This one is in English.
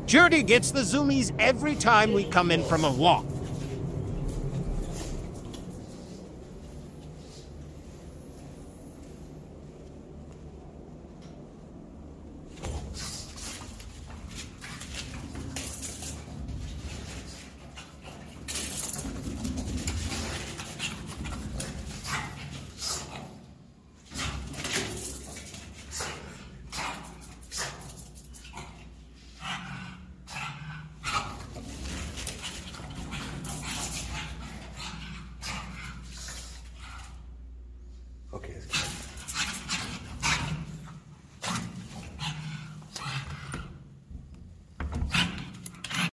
Jerdy gets the zoomies every time we come in from a walk.